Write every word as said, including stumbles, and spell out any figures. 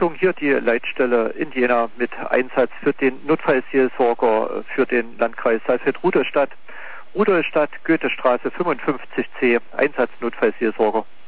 Leitung hier die Leitstelle in Jena mit Einsatz für den Notfallseelsorger für den Landkreis Saalfeld-Rudolstadt. Rudolstadt, Goethestraße fünfundfünfzig C, Einsatz Notfallseelsorger.